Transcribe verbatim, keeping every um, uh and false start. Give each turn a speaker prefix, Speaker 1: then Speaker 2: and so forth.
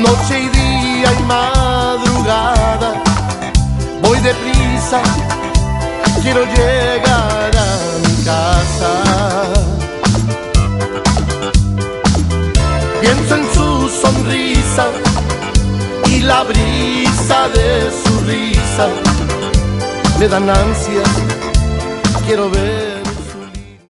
Speaker 1: Noche y día y madrugada voy deprisa, quiero llegar a mi casa. Pienso en su sonrisa y la brisa de su risa me dan ansias, quiero ver